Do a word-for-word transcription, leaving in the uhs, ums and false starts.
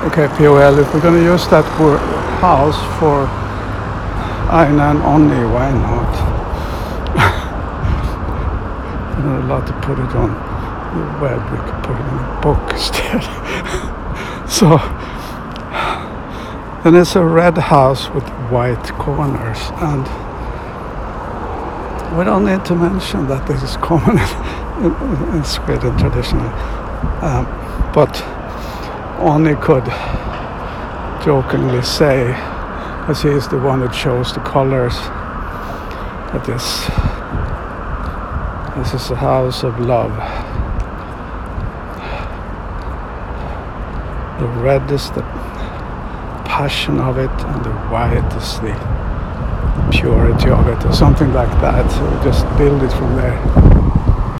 Okay, P O L, if we're going to use that word house for Aina and Onni, why not? We're not allowed to put it on the web, we could put it in a book instead. So, then it's a red house with white corners, and we don't need to mention that this is common in, in, in Sweden traditionally. Um, but Onni could jokingly say, as he is the one who chose the colors, that this, this is a house of love. The red is the passion of it, and the white is the purity of it, or something like that. So we just build it from there.